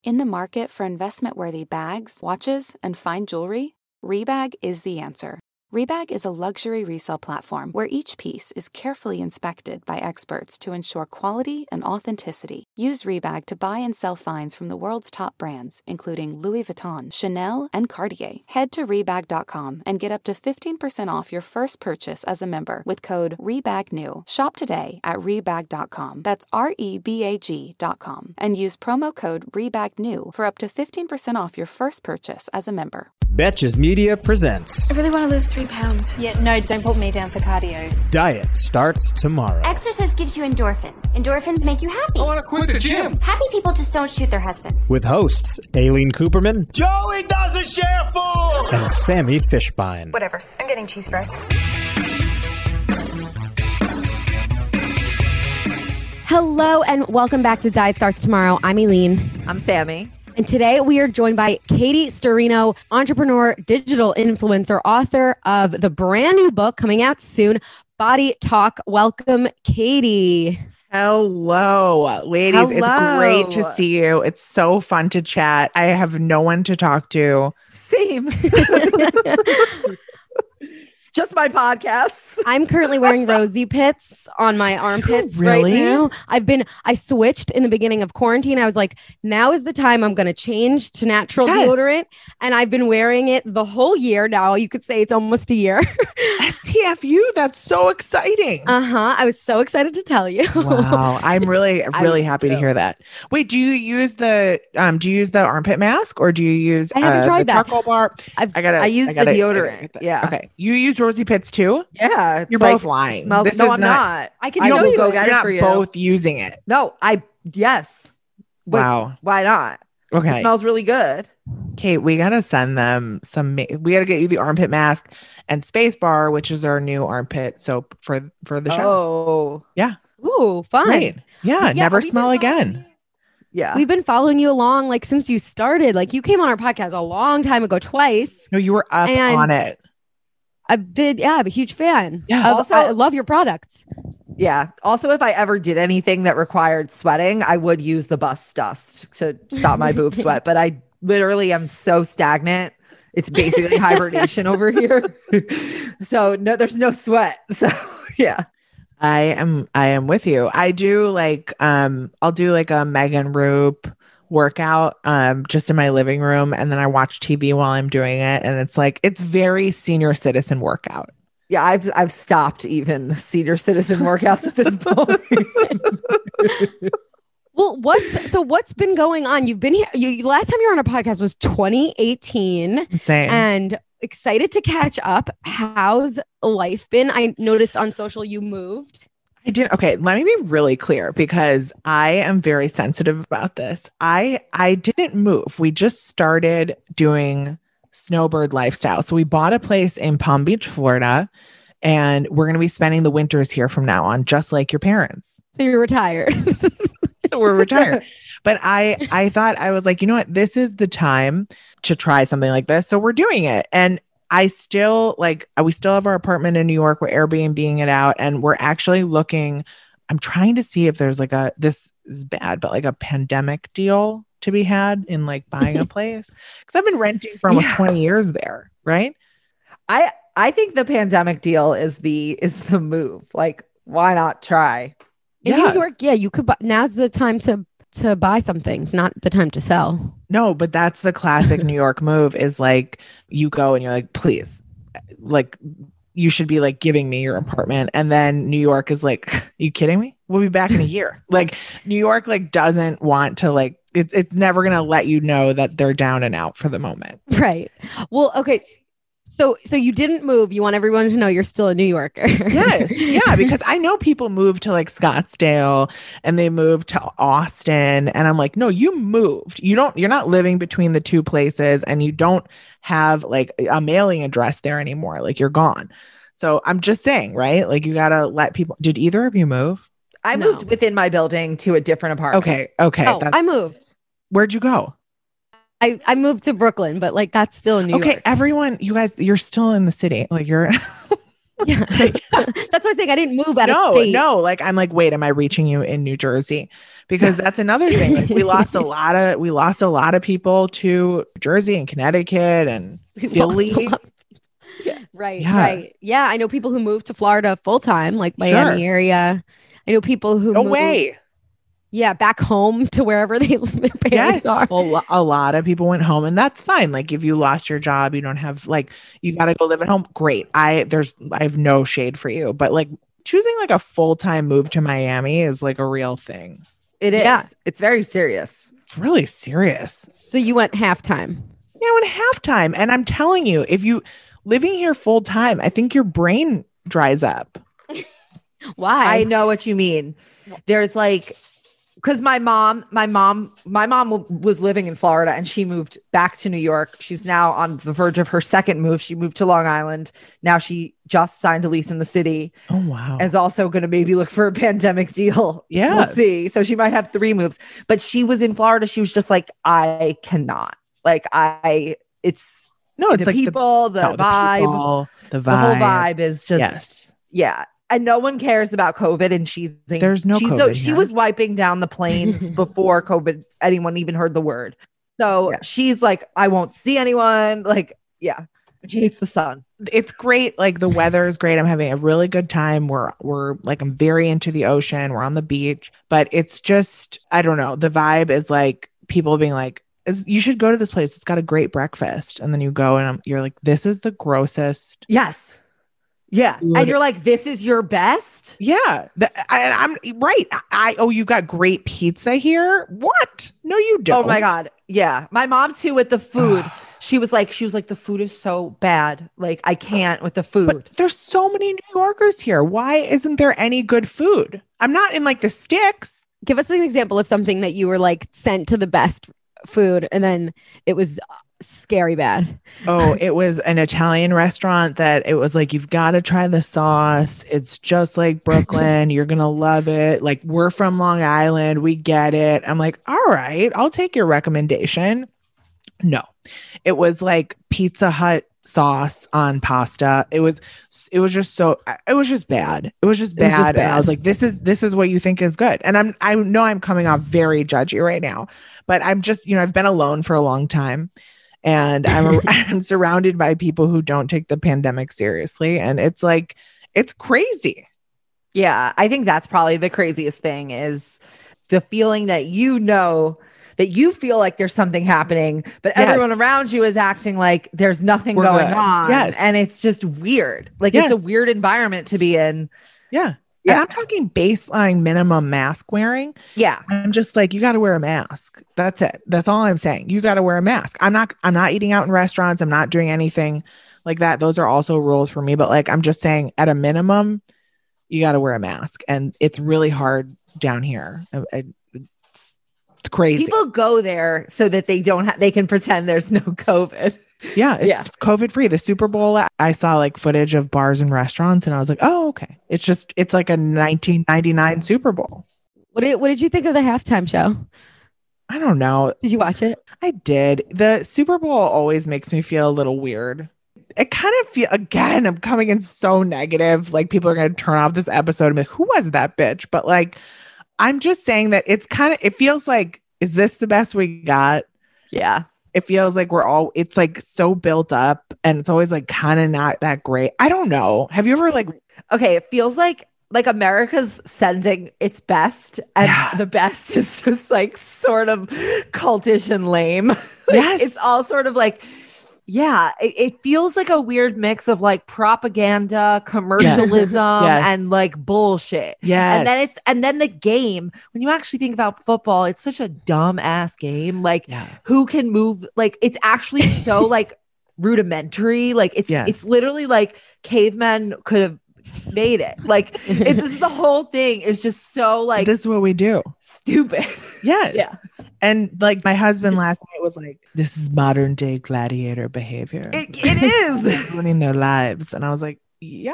In the market for investment-worthy bags, watches, and fine jewelry, Rebag is the answer. Rebag is a luxury resale platform where each piece is carefully inspected by experts to ensure quality and authenticity. Use Rebag to buy and sell finds from the world's top brands, including Louis Vuitton, Chanel, and Cartier. Head to Rebag.com and get up to 15% off your first purchase as a member with code REBAGNEW. Shop today at Rebag.com. That's REBAG.com. And use promo code REBAGNEW for up to 15% off your first purchase as a member. Betches Media presents. I really want to lose 3 pounds. Yeah, no, don't put me down for cardio. Diet starts tomorrow. Exercise gives you endorphins. Endorphins make you happy. I want to quit the gym. Happy people just don't shoot their husbands. With hosts Aileen Cooperman, Joey doesn't share food. and Sammy Fishbein. Whatever. I'm getting cheese fries. Hello and welcome back to Diet Starts Tomorrow. I'm Aileen. I'm Sammy. And today we are joined by Katie Sturino, entrepreneur, digital influencer, author of the brand new book coming out soon, Body Talk. Welcome, Katie. Hello, ladies. Hello. It's great to see you. It's so fun to chat. I have no one to talk to. Same. Just my podcasts. I'm currently wearing rosy pits on my armpits Really? right now. I switched in the beginning of quarantine. I was like, now is the time I'm going to change to natural Yes. deodorant. And I've been wearing it the whole year now. You could say it's almost a year. STFU, that's so exciting. I was so excited to tell you. Wow. I'm really happy to hear that. Wait, do you use the armpit mask or do you use I haven't tried the that. charcoal bar? I use the deodorant. Yeah. Okay. You use rosy pits too? Yeah. It's You're like, both lying. Smells, This no, is I'm not. I can I show will you go it. get You're it not for you. both using it. No, yes. But Wow. why not? Okay. It smells really good. Kate, we got to send them we got to get you the armpit mask and space bar, which is our new armpit soap for the show. Oh, Ooh, fun. Great. Yeah. Never we've smell been again. yeah. We've been following you along like since you started. Like you came on our podcast a long time ago, twice. No, you were up And- on it. I'm a huge fan. Yeah. Of- Also- I love your products. Yeah. Also, if I ever did anything that required sweating, I would use the bus dust to stop my boob sweat. But I literally am so stagnant. It's basically hibernation over here. So no, there's no sweat. So yeah. I am with you. I do I'll do like a Megan Roop workout just in my living room, and then I watch TV while I'm doing it, and it's very senior citizen workout. Yeah, I've stopped even senior citizen workouts at this point. Well, what's been going on? You've been here. Last time you were on a podcast was 2018, Insane. and excited to catch up. How's life been? I noticed on social you moved. I did. Okay, let me be really clear because I am very sensitive about this. I didn't move. We just started doing snowbird lifestyle. So we bought a place in Palm Beach, Florida, and we're going to be spending the winters here from now on, just like your parents. So you're retired. So we're retired. But I thought, I was like, you know what? This is the time to try something like this. So we're doing it. And we still have our apartment in New York. We're Airbnb-ing it out. And we're actually I'm trying to see if there's this is bad, but like a pandemic deal to be had in like buying a place. Cause I've been renting for almost 20 years there. Right. I think the pandemic deal is the move. Like, why not try? In New York, you could buy. Now's the time to buy something. It's not the time to sell. No, but that's the classic New York move is like you go and you're like, please, like you should be like giving me your apartment. And then New York is like, you kidding me? We'll be back in a year. Like New York like doesn't want to like, it's never going to let you know that they're down and out for the moment. Right. Well, okay. So you didn't move. You want everyone to know you're still a New Yorker. Yes. Yeah. Because I know people move to like Scottsdale and they moved to Austin. And I'm like, no, you moved. You're not living between the two places and you don't have like a mailing address there anymore. Like you're gone. So I'm just saying, right? Like you got to let people, did either of you move? I moved within my building to a different apartment. Okay. Oh, I moved. Where'd you go? I moved to Brooklyn, but like that's still in New York. Okay, everyone, you guys, you're still in the city. Like you're Yeah. That's what I'm saying. I didn't move out of state. No, like I'm like, wait, am I reaching you in New Jersey? Because that's another thing. Like we lost a lot of people to Jersey and Connecticut and Philly. Right. Yeah. Right. Yeah. I know people who moved to Florida full time, like Miami area. I know people who moved, yeah, back home to wherever their parents are. Well, a lot of people went home, and that's fine. Like if you lost your job, you don't have like you got to go live at home. Great. I have no shade for you, but like choosing like a full-time move to Miami is like a real thing. It is. Yeah. It's very serious. It's really serious. So you went halftime. Yeah, I went halftime, and I'm telling you, if you living here full time, I think your brain dries up. Why? I know what you mean. There's like, because my mom was living in Florida and she moved back to New York. She's now on the verge of her second move. She moved to Long Island. Now she just signed a lease in the city. Oh, wow. Is also going to maybe look for a pandemic deal. Yeah. We'll see. So she might have 3 moves, but she was in Florida. She was just like, I cannot. Like it's like the people, the vibe, the whole vibe is just, yeah. And no one cares about COVID. And there's no COVID. She was wiping down the planes before COVID, anyone even heard the word. So she's like, I won't see anyone. Like, yeah, she hates the sun. It's great. Like the weather is great. I'm having a really good time. We're like, I'm very into the ocean. We're on the beach, but it's just, I don't know. The vibe is like people being like, you should go to this place. It's got a great breakfast. And then you go and you're like, this is the grossest. Yes. Yeah. And you're like, this is your best? Yeah. I'm right. You got great pizza here? What? No, you don't. Oh my God. Yeah. My mom too with the food. She was like, the food is so bad. Like I can't with the food. But there's so many New Yorkers here. Why isn't there any good food? I'm not in like the sticks. Give us an example of something that you were like sent to the best food and then it was scary bad. Oh, it was an Italian restaurant that it was like, you've got to try the sauce. It's just like Brooklyn. You're going to love it. Like we're from Long Island. We get it. I'm like, all right, I'll take your recommendation. No, it was like Pizza Hut sauce on pasta. It was just bad. It was just bad. And I was like, this is what you think is good. And I know I'm coming off very judgy right now, but I'm just, I've been alone for a long time. And I'm surrounded by people who don't take the pandemic seriously. And it's like, it's crazy. Yeah. I think that's probably the craziest thing is the feeling that that you feel like there's something happening, but everyone around you is acting like there's nothing going on. Yes. And it's just weird. Like it's a weird environment to be in. Yeah. And I'm talking baseline minimum mask wearing. Yeah. I'm just like, you got to wear a mask. That's it. That's all I'm saying. You got to wear a mask. I'm not eating out in restaurants. I'm not doing anything like that. Those are also rules for me. But like, I'm just saying at a minimum, you got to wear a mask. And it's really hard down here. It's crazy. People go there so that they can pretend there's no COVID. Yeah, it's COVID free. The Super Bowl, I saw like footage of bars and restaurants and I was like, oh, okay. It's like a 1999 Super Bowl. What did you think of the halftime show? I don't know. Did you watch it? I did. The Super Bowl always makes me feel a little weird. It kind of feel, again, I'm coming in so negative. Like people are going to turn off this episode and be like, who was that bitch? But like, I'm just saying that it feels like, is this the best we got? Yeah. It feels like it's like so built up and it's always like kind of not that great. I don't know. Have you ever like, okay, it feels like America's sending its best and the best is just like sort of cultish and lame. Yes. It's all sort of like, it feels like a weird mix of like propaganda, commercialism, and like bullshit. Yeah. And then the game, when you actually think about football, it's such a dumb ass game. Like who can move? Like it's actually so like rudimentary. Like it's literally like cavemen could have made it. Like this is the whole thing is just so like, this is what we do. Stupid. Yes. Yeah. And like my husband last night was like, this is modern day gladiator behavior. It is ruining their lives. And I was like, yeah.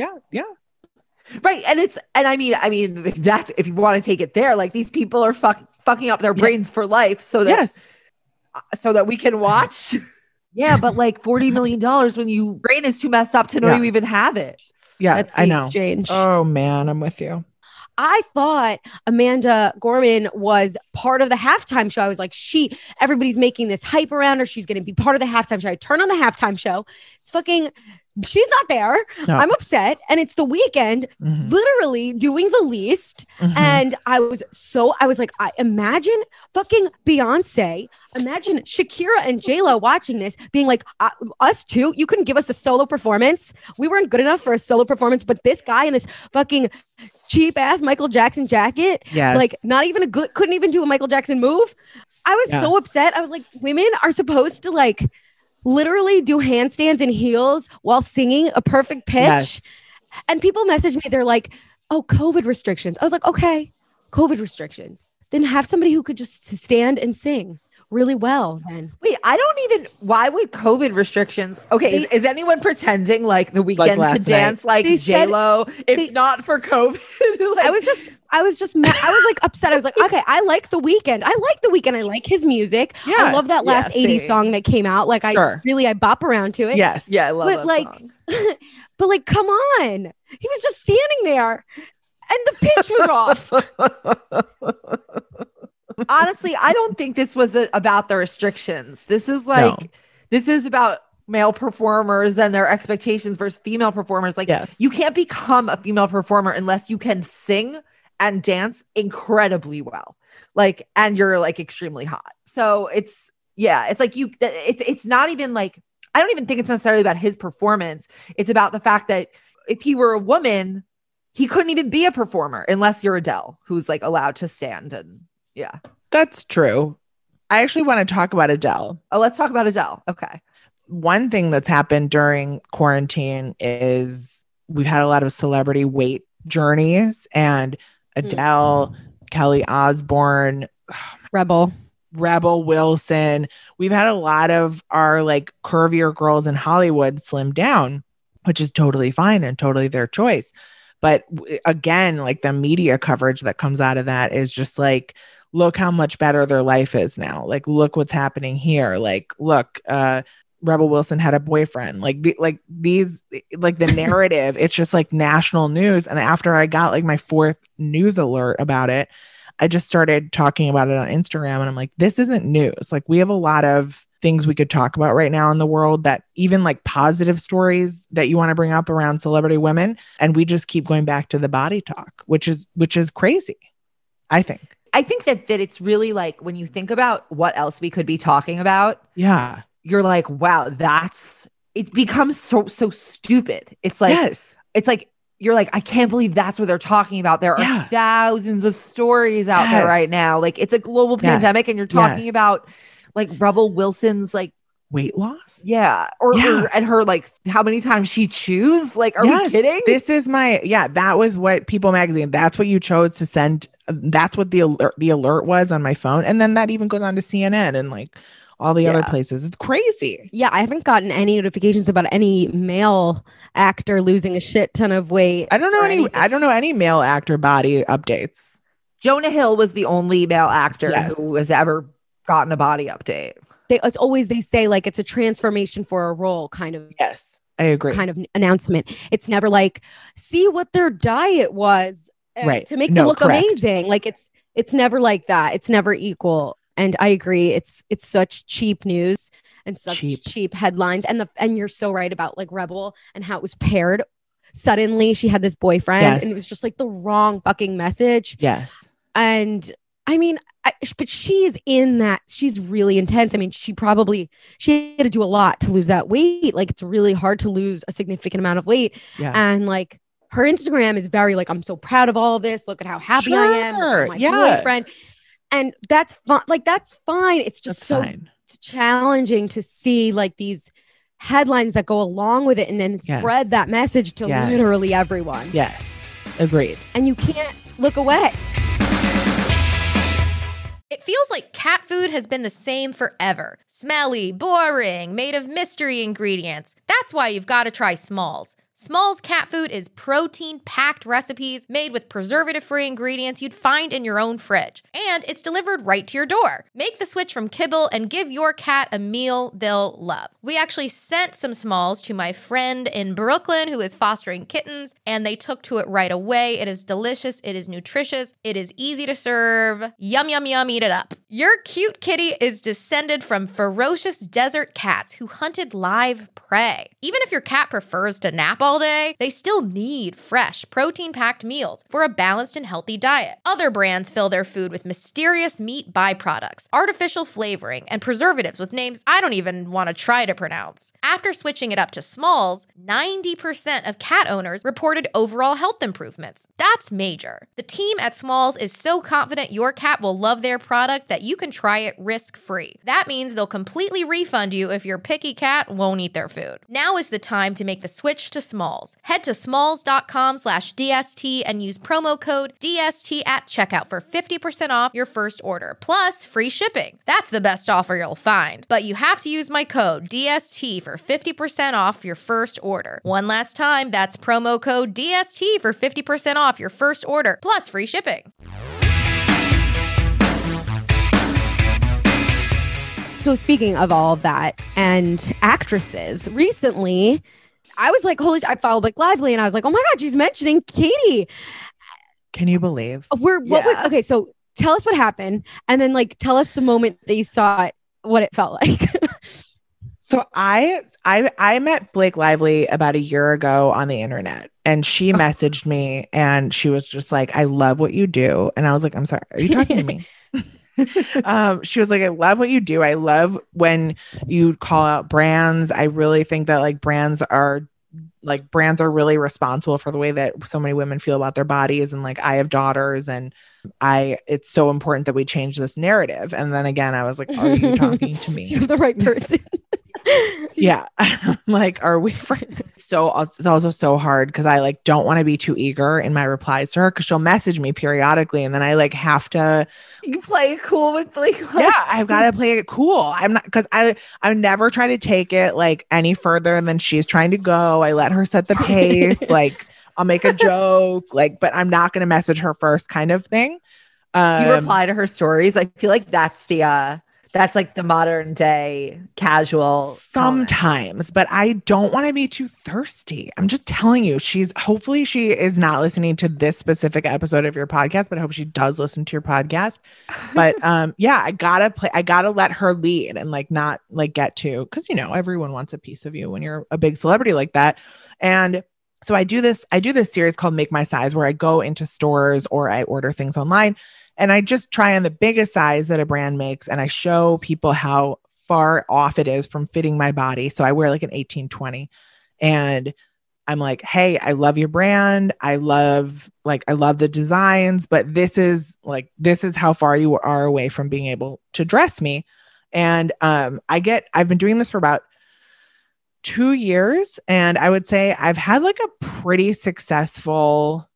Right. And I mean, that's, if you want to take it there, like these people are fucking up their brains for life so that we can watch. Yeah. But like $40 million when your brain is too messed up to know you even have it. Yeah, That's the I know. exchange. Oh man, I'm with you. I thought Amanda Gorman was part of the halftime show. I was like, everybody's making this hype around her. She's going to be part of the halftime show. I turn on the halftime show. She's not there. No. I'm upset. And it's The Weeknd literally doing the least. And I was like, I imagine fucking Beyonce, imagine Shakira and J-Lo watching this being like, us too, you couldn't give us a solo performance. We weren't good enough for a solo performance, but this guy in this fucking cheap ass Michael Jackson jacket, like not even couldn't even do a Michael Jackson move. I was so upset. I was like, women are supposed to like literally do handstands in heels while singing a perfect pitch. Yes. And people message me, they're like, oh, COVID restrictions. I was like, okay, COVID restrictions. Then have somebody who could just stand and sing really well then. Wait, why would COVID restrictions? Okay, is anyone pretending like The Weeknd could dance like J-Lo if not for COVID? Like, I was just I was like upset. I was like, okay, I like The Weeknd. I like his music. Yeah. I love that last 80s song that came out. Like I bop around to it. Yes. Yeah, I love that song. But like, come on. He was just standing there and the pitch was off. Honestly, I don't think this was about the restrictions. This is like, this is about male performers and their expectations versus female performers. Like, you can't become a female performer unless you can sing and dance incredibly well. Like, and you're like extremely hot. So it's like it's not even like, I don't even think it's necessarily about his performance. It's about the fact that if he were a woman, he couldn't even be a performer unless you're Adele, who's like allowed to stand and That's true. I actually want to talk about Adele. Oh, let's talk about Adele. Okay. One thing that's happened during quarantine is we've had a lot of celebrity weight journeys, and Adele, Kelly Osbourne, Rebel Wilson. We've had a lot of our like curvier girls in Hollywood slim down, which is totally fine and totally their choice. But again, like the media coverage that comes out of that is just like, look how much better their life is now. Like, look what's happening here. Like, look, Rebel Wilson had a boyfriend. Like, the narrative, it's just like national news. And after I got like my 4th news alert about it, I just started talking about it on Instagram. And I'm like, this isn't news. Like, we have a lot of things we could talk about right now in the world, that even like positive stories that you want to bring up around celebrity women. And we just keep going back to the body talk, which is crazy. I think that it's really like, when you think about what else we could be talking about, you're like, wow, it becomes so stupid. It's like, it's like, you're like, I can't believe that's what they're talking about. There are thousands of stories out there right now. Like, it's a global pandemic, and you're talking about like Rebel Wilson's like weight loss. And her like how many times she chews. Like, are we kidding? This is that was what People Magazine, that's what you chose to send. That's what the alert was on my phone. And then that even goes on to CNN and like all the other places. It's crazy. Yeah, I haven't gotten any notifications about any male actor losing a shit ton of weight. I don't know any male actor body updates. Jonah Hill was the only male actor who has ever gotten a body update. They say like it's a transformation for a role kind of. Yes, I agree. Kind of announcement. It's never like, see what their diet was to make them look amazing. Like it's never like that. It's never equal. And I agree. It's such cheap news and such cheap headlines. And you're so right about like Rebel and how it was paired. Suddenly she had this boyfriend and it was just like the wrong fucking message. Yes. And I mean, but she's in that. She's really intense. I mean, she had to do a lot to lose that weight. Like, it's really hard to lose a significant amount of weight. Yeah. And like her Instagram is very like, I'm so proud of all of this. Look at how happy I am. Look at my boyfriend. And that's fine. Like, that's fine. It's just challenging to see like these headlines that go along with it and then spread that message to literally everyone. Yes. Agreed. And you can't look away. It feels like cat food has been the same forever. Smelly, boring, made of mystery ingredients. That's why you've got to try Smalls. Smalls cat food is protein-packed recipes made with preservative-free ingredients you'd find in your own fridge. And it's delivered right to your door. Make the switch from kibble and give your cat a meal they'll love. We actually sent some Smalls to my friend in Brooklyn who is fostering kittens, and they took to it right away. It is delicious. It is nutritious. It is easy to serve. Yum, yum, yum, eat it up. Your cute kitty is descended from ferocious desert cats who hunted live prey. Even if your cat prefers to nap all day, they still need fresh, protein-packed meals for a balanced and healthy diet. Other brands fill their food with mysterious meat byproducts, artificial flavoring, and preservatives with names I don't even want to try to pronounce. After switching it up to Smalls, 90% of cat owners reported overall health improvements. That's major. The team at Smalls is so confident your cat will love their product that you can try it risk-free. That means they'll completely refund you if your picky cat won't eat their food. Now is the time to make the switch to Smalls. Head to smalls.com/DST and use promo code DST at checkout for 50% off your first order, plus free shipping. That's the best offer you'll find. But you have to use my code DST for 50% off your first order. One last time, that's promo code DST for 50% off your first order, plus free shipping. So speaking of all of that and actresses, recently I was like, holy, I followed Blake Lively and I was like, oh my God, she's mentioning Katie. Can you believe? Okay, so tell us what happened and then like tell us the moment that you saw it, what it felt like. So I met Blake Lively about a year ago on the internet, and she messaged me and she was just like, I love what you do. And I was like, I'm sorry, are you talking to me? She was like, I love what you do. I love when you call out brands. I really think that brands are really responsible for the way that so many women feel about their bodies. And I have daughters, and it's so important that we change this narrative. And then again, I was like, are you talking to me? You're the right person. Yeah. Are we friends? So it's also so hard because I don't want to be too eager in my replies to her because she'll message me periodically, and then I have to. You play it cool with Blake. Yeah, I've got to play it cool. I'm not, because I never try to take it any further than she's trying to go. I let her set the pace. I'll make a joke, but I'm not going to message her first, kind of thing. You reply to her stories. I feel like that's the modern day casual sometimes, but I don't want to be too thirsty. I'm just telling you, hopefully she is not listening to this specific episode of your podcast, but I hope she does listen to your podcast. But yeah, I gotta let her lead and not get to, because everyone wants a piece of you when you're a big celebrity like that. And so I do this series called Make My Size, where I go into stores or I order things online. And I just try on the biggest size that a brand makes, and I show people how far off it is from fitting my body. So I wear an 18-20, and I'm like, hey, I love your brand. I love the designs, but this is how far you are away from being able to dress me. And I've been doing this for about 2 years, and I would say I've had a pretty successful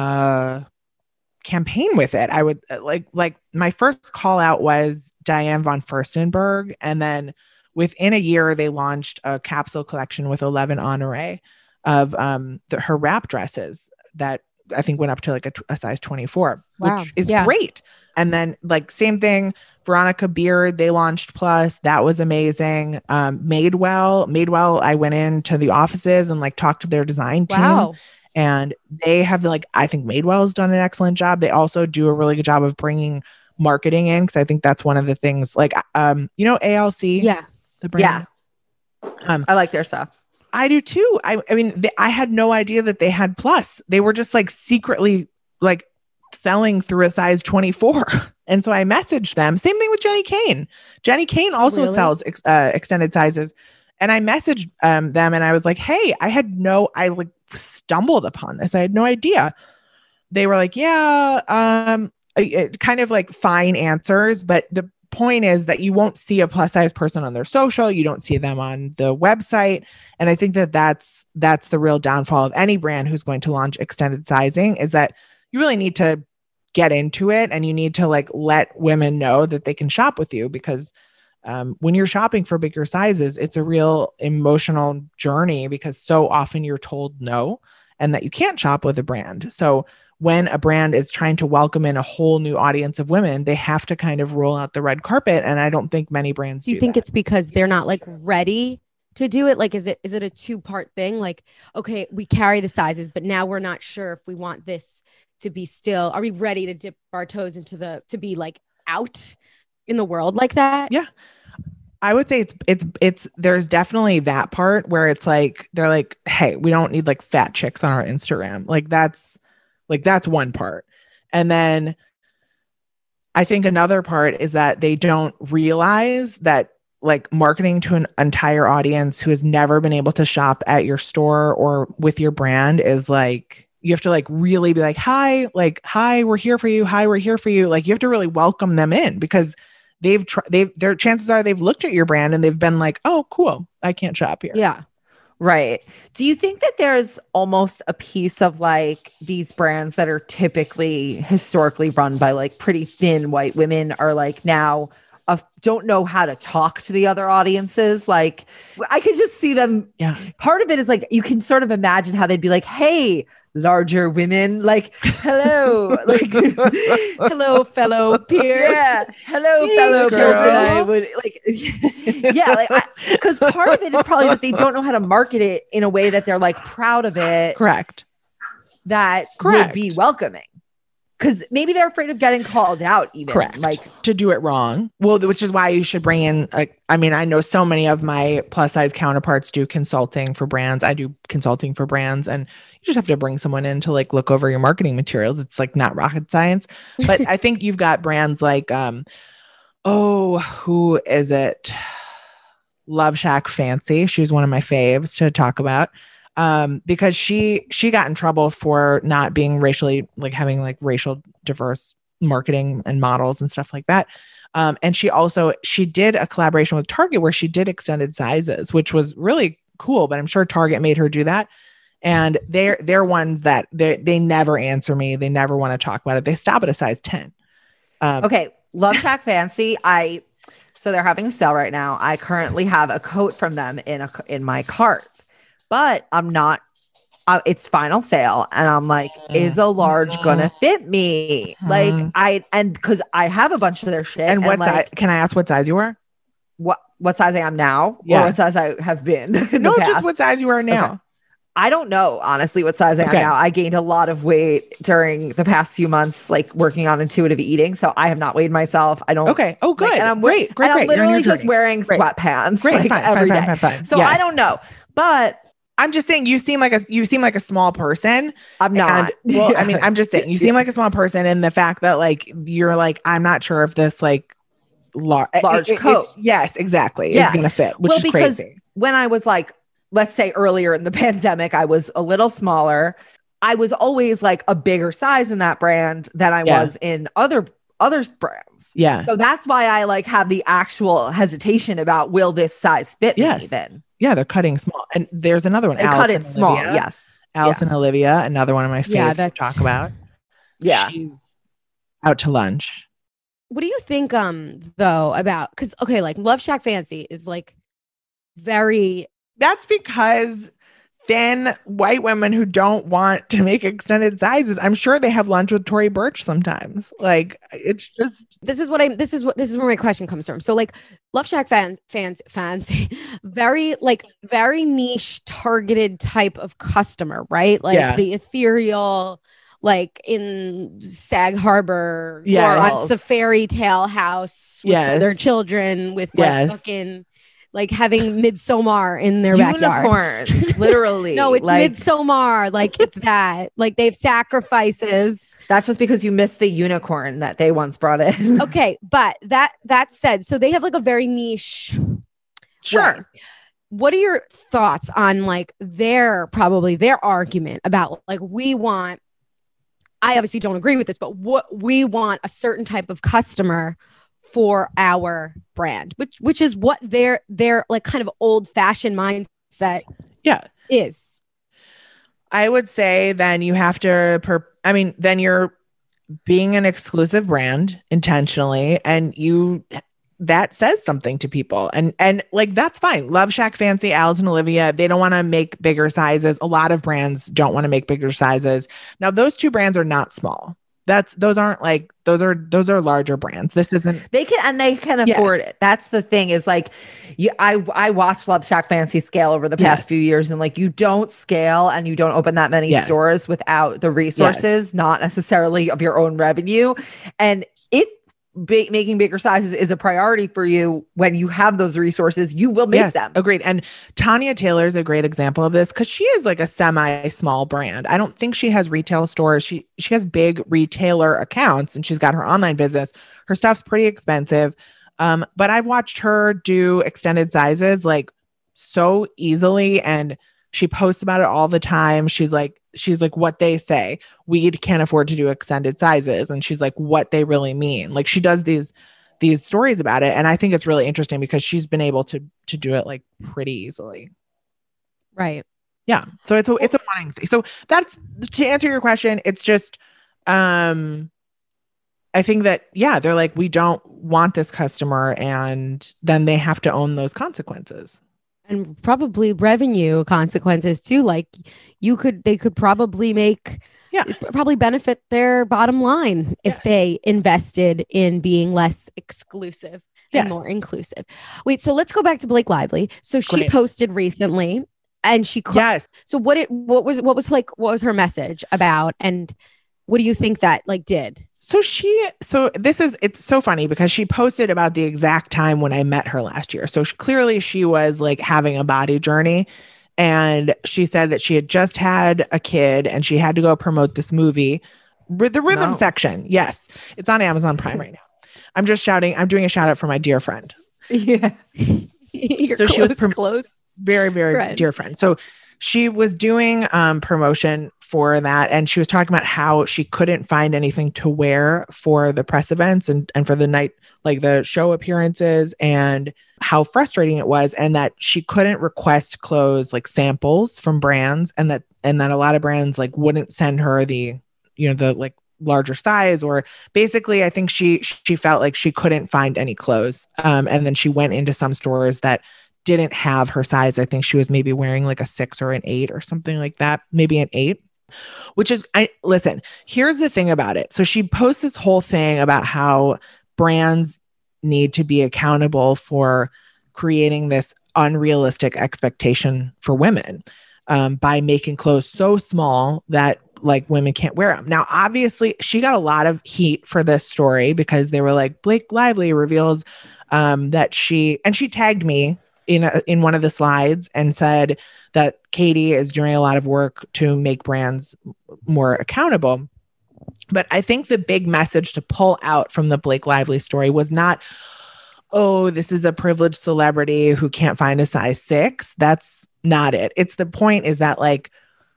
campaign with it. I would my first call out was Diane von Furstenberg, and then within a year they launched a capsule collection with 11 Honoré of her wrap dresses that I think went up to a size 24. Wow. Which is great. And then same thing, Veronica Beard, they launched Plus. That was amazing. Madewell, I went into the offices and talked to their design team. Wow. And they have I think Madewell has done an excellent job. They also do a really good job of bringing marketing in, because I think that's one of the things ALC. Yeah. The brand. Yeah. I like their stuff. I do too. I mean, I had no idea that they had Plus. They were just secretly selling through a size 24. And so I messaged them. Same thing with Jenny Kane. Jenny Kane also sells extended sizes. And I messaged them and I was like, hey, I stumbled upon this. I had no idea. They were like, yeah, kind of fine answers. But the point is that you won't see a plus size person on their social. You don't see them on the website. And I think that that's the real downfall of any brand who's going to launch extended sizing, is that you really need to get into it, and you need to let women know that they can shop with you, because when you're shopping for bigger sizes, it's a real emotional journey because so often you're told no and that you can't shop with a brand. So when a brand is trying to welcome in a whole new audience of women, they have to kind of roll out the red carpet. And I don't think many brands do. You think that. it's because they're not like ready to do it? Like, is it a 2-part thing? Like, okay, we carry the sizes, but now we're not sure if we want this to be still, are we ready to dip our toes into to be like out in the world like that? Yeah. I would say it's there's definitely that part where it's like, they're like, hey, we don't need like fat chicks on our Instagram. That's one part. And then I think another part is that they don't realize that like marketing to an entire audience who has never been able to shop at your store or with your brand is like, you have to like really be like, hi, we're here for you. Hi, we're here for you. Like you have to really welcome them in because their chances are they've looked at your brand and they've been like, oh, cool, I can't shop here. Yeah. Right. Do you think that there's almost a piece of like these brands that are typically historically run by like pretty thin white women are like now don't know how to talk to the other audiences? Like I could just see them. Yeah. Part of it is like, you can sort of imagine how they'd be like, hey, larger women, like, hello, like, hello, fellow peers. Yeah. Hello, hey, fellow girl. person. I would like, yeah, like, because part of it is probably that they don't know how to market it in a way that they're like proud of it. Correct. That would be welcoming. Because maybe they're afraid of getting called out even. Correct. Like to do it wrong. Well, which is why you should bring in, I know so many of my plus size counterparts do consulting for brands. I do consulting for brands and you just have to bring someone in to like look over your marketing materials. It's like not rocket science, but I think you've got brands like, who is it? Love Shack Fancy. She's one of my faves to talk about. Because she got in trouble for not being racially, like having like racial diverse marketing and models and stuff like that. And she did a collaboration with Target where she did extended sizes, which was really cool, but I'm sure Target made her do that. And they're ones that they never answer me. They never want to talk about it. They stop at a size 10. Okay. Love Shack Fancy. So they're having a sale right now. I currently have a coat from them in my cart. But I'm not, it's final sale. And I'm like, is a large gonna fit me? Like because I have a bunch of their shit. And what size, can I ask what size you are? What size I am now? Yeah. Or what size I have been? No, just what size you are now. Okay. I don't know, honestly, what size I am now. I gained a lot of weight during the past few months, like working on intuitive eating. So I have not weighed myself. I don't. Okay. Oh, good. Like, and I'm great. And I'm literally just wearing sweatpants like every day. Fine. So I don't know, but I'm just saying you seem like a small person. I'm not. Well, I mean, I'm just saying you seem like a small person, and the fact that like you're like, I'm not sure if this like large coat. Yes, exactly. Is going to fit, which is crazy. When I was like, let's say earlier in the pandemic, I was a little smaller. I was always like a bigger size in that brand than I was in other brands. Yeah. So that's why I like have the actual hesitation about, will this size fit me then? Yeah, they're cutting small. And there's another one. They cut it small. Yes. Alice and Olivia, another one of my favorites to talk about. Yeah. She's out to lunch. What do you think, though, about, because, okay, like Love Shack Fancy is like very. That's because thin white women who don't want to make extended sizes, I'm sure they have lunch with Tory Burch sometimes. Like it's just this is where my question comes from. So like Love Shack fans very niche targeted type of customer, right? Like the ethereal, like in Sag Harbor or on Safari Tail House with their children with like fucking like having Midsommar in their backyard. Unicorns, literally. No, it's like, Midsommar. Like it's that. Like they have sacrifices. That's just because you missed the unicorn that they once brought in. Okay, but that said, so they have like a very niche. Sure. way. What are your thoughts on like their argument about like I obviously don't agree with this, but what we want a certain type of customer for our brand, which is what their like kind of old fashioned mindset is. I would say then you have to, then you're being an exclusive brand intentionally, and you that says something to people. And like, that's fine. Love Shack Fancy, Alice and Olivia, they don't want to make bigger sizes. A lot of brands don't want to make bigger sizes. Now, those two brands are not small. Those are larger brands. This isn't. They can afford it. That's the thing is like, I watched Love Shack Fancy scale over the past few years, and like, you don't scale and you don't open that many stores without the resources, not necessarily of your own revenue. And if making bigger sizes is a priority for you, when you have those resources, you will make them. Agreed. And Tanya Taylor is a great example of this because she is like a semi-small brand. I don't think she has retail stores. She has big retailer accounts, and she's got her online business. Her stuff's pretty expensive. But I've watched her do extended sizes like so easily, and she posts about it all the time. She's like what they say. We can't afford to do extended sizes. And she's like what they really mean. Like, she does these stories about it. And I think it's really interesting because she's been able to do it like pretty easily. Right. Yeah. So it's a wanting thing. So that's, to answer your question, it's just, I think that, they're like, we don't want this customer, and then they have to own those consequences. And probably revenue consequences too. Like, they could probably probably benefit their bottom line if they invested in being less exclusive and more inclusive. Wait, so let's go back to Blake Lively. So she posted recently, and she So what was her message about, and what do you think that like did? So it's so funny because she posted about the exact time when I met her last year. So clearly she was like having a body journey, and she said that she had just had a kid and she had to go promote this movie, The Rhythm Section. Yes. It's on Amazon Prime right now. I'm doing a shout out for my dear friend. Yeah. Close. Very, very dear friend. So she was doing promotion for that, and she was talking about how she couldn't find anything to wear for the press events and for the night, like the show appearances, and how frustrating it was, and that she couldn't request clothes like samples from brands, and that a lot of brands like wouldn't send her the like larger size, or basically I think she felt like she couldn't find any clothes. And then she went into some stores that didn't have her size. I think she was maybe wearing like a 6 or an 8 or something like that, maybe an 8, which is, listen, here's the thing about it. So she posts this whole thing about how brands need to be accountable for creating this unrealistic expectation for women by making clothes so small that like women can't wear them. Now, obviously she got a lot of heat for this story because they were like, Blake Lively reveals that she tagged me in one of the slides and said that Katie is doing a lot of work to make brands more accountable. But I think the big message to pull out from the Blake Lively story was not, oh, this is a privileged celebrity who can't find a size 6. That's not it. It's the point is that like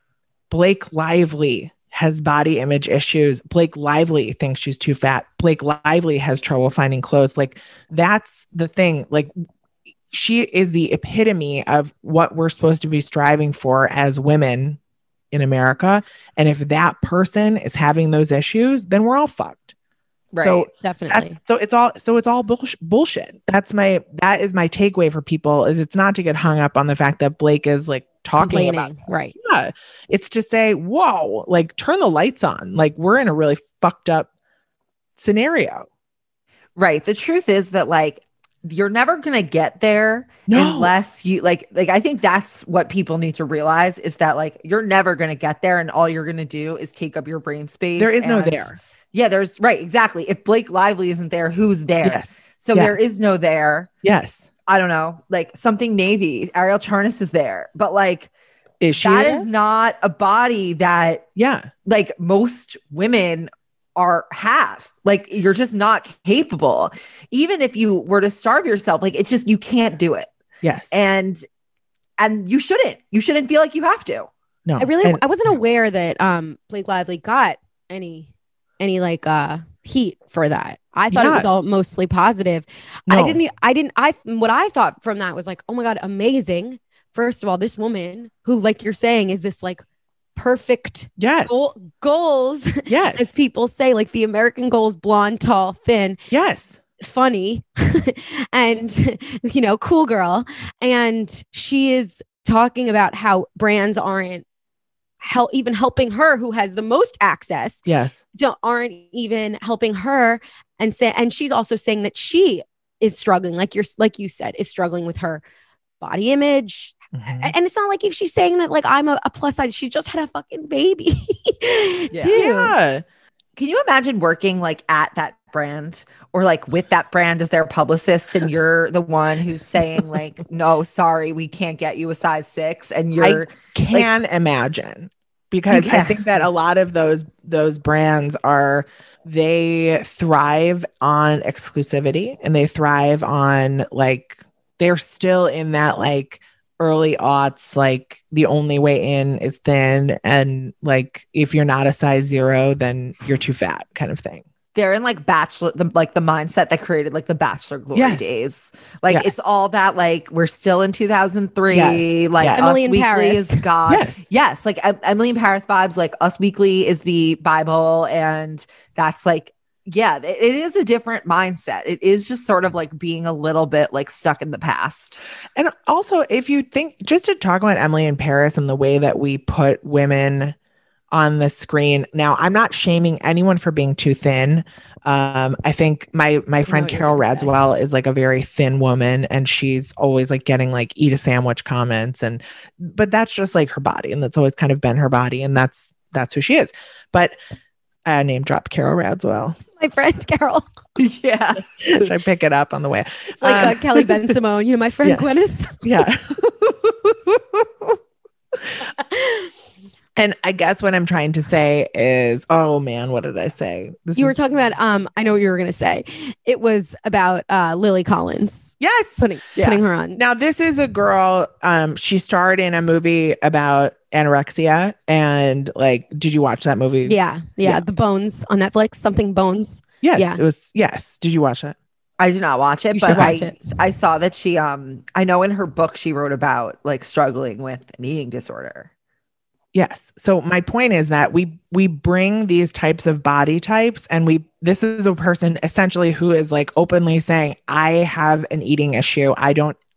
Blake Lively has body image issues. Blake Lively thinks she's too fat. Blake Lively has trouble finding clothes. Like, that's the thing. Like, she is the epitome of what we're supposed to be striving for as women in America. And if that person is having those issues, then we're all fucked. Right. So definitely. It's all bullshit. That is my takeaway for people, is it's not to get hung up on the fact that Blake is like talking about this. Right. Yeah. It's to say, whoa, like turn the lights on. Like, we're in a really fucked up scenario. Right. The truth is that like, you're never going to get there unless you like, I think that's what people need to realize is that like, you're never going to get there. And all you're going to do is take up your brain space. There is no there. Yeah, there's right. Exactly. If Blake Lively isn't there, who's there? Yes. So there is no there. Yes. I don't know, like something Navy, Ariel Charnas is there, but like, is she that there? Is not a body that like most women have. Like, you're just not capable. Even if you were to starve yourself, like it's just, you can't do it. Yes. And you shouldn't feel like you have to. No. I wasn't aware that Blake Lively got any like heat for that. I thought it was all mostly positive. No. What I thought from that was like, oh my God, amazing. First of all, this woman who, like you're saying, is this like perfect goals. Yes. As people say, like the American goals, blonde, tall, thin. Yes. funny and, you know, cool girl. And she is talking about how brands aren't even helping her, who has the most access. Yes. Aren't even helping her. And she's also saying that she is struggling, like you said, is struggling with her body image. Mm-hmm. And it's not like if she's saying that like I'm a plus size, she just had a fucking baby too. Yeah. Can you imagine working like at that brand or like with that brand as their publicist, and you're the one who's saying like, no, sorry, we can't get you a size 6, and I can imagine, because I think that a lot of those brands they thrive on exclusivity, and they thrive on like, they're still in that like early aughts, like the only way in is thin, and like if you're not a size 0, then you're too fat kind of thing. They're in like the mindset that created like the Bachelor glory days. Like it's all that, like we're still in 2003. Like Emily in Us Paris Weekly is God. Yes. Like Emily in Paris vibes. Like Us Weekly is the Bible, and that's like, yeah, it is a different mindset. It is just sort of like being a little bit like stuck in the past. And also, if you think, just to talk about Emily in Paris and the way that we put women on the screen. Now, I'm not shaming anyone for being too thin. I think my friend Carol Radswell is like a very thin woman, and she's always like getting like eat a sandwich comments, but that's just like her body, and that's always kind of been her body, and that's who she is. But name drop Carol Radswell. My friend Carol. Yeah. Should I pick it up on the way? It's like Kelly Ben Simone, you know, my friend Gwyneth. Yeah. And I guess what I'm trying to say is, oh man, what did I say? You were talking about, I know what you were going to say. It was about Lily Collins. Yes. Putting her on. Now, this is a girl, she starred in a movie about anorexia, and like, did you watch that movie? Yeah. The Bones on Netflix, something Bones. Yes. Yeah. It was. Yes. Did you watch that? I did not watch it, but I saw that she, I know in her book, she wrote about like struggling with an eating disorder. Yes. So my point is that we bring these types of body types, and this is a person essentially who is like openly saying, I have an eating issue. I'm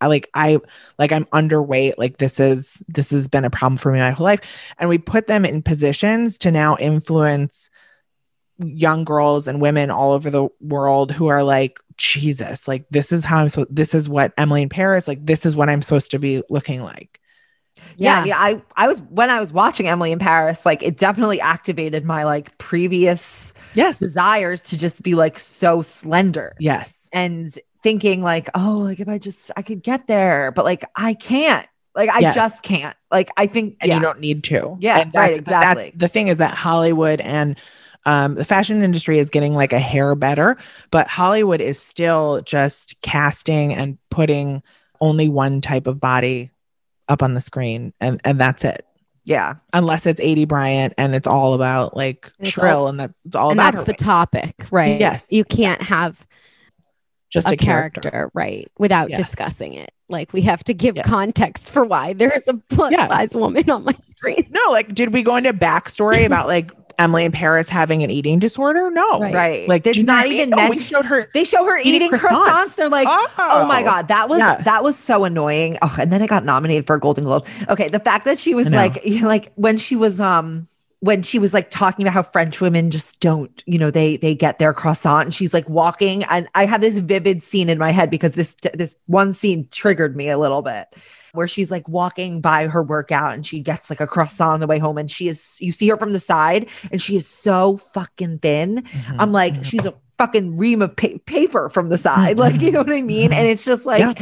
underweight. Like this has been a problem for me my whole life. And we put them in positions to now influence young girls and women all over the world who are like, Jesus, like this is what Emily in Paris, like this is what I'm supposed to be looking like. Yeah. I was, when I was watching Emily in Paris, like it definitely activated my like previous desires to just be like so slender. Yes. And thinking like, oh, like if I could get there, but like I can't. Like I just can't. Like I think, and you don't need to. Yeah, and right. Exactly. That's the thing, is that Hollywood and the fashion industry is getting like a hair better, but Hollywood is still just casting and putting only one type of body up on the screen, and that's it. Yeah. Unless it's Aidy Bryant and it's all about like Trill, and that's all about that's the topic, right? Yes. You can't have just a character, right, without discussing it. Like we have to give context for why there is a plus size woman on my screen. No, like did we go into backstory about like Emily in Paris having an eating disorder? No. Right. Like it's not even meant. They show her eating croissants. They're like, oh my God, that was so annoying. Oh, and then it got nominated for a Golden Globe. Okay. The fact that she was like when she was like talking about how French women just don't, you know, they get their croissant, and she's like walking, and I have this vivid scene in my head because this one scene triggered me a little bit, where she's like walking by her workout and she gets like a croissant on the way home, and you see her from the side and she is so fucking thin. Mm-hmm. I'm like, she's a fucking ream of paper from the side. Like, you know what I mean? And it's just like,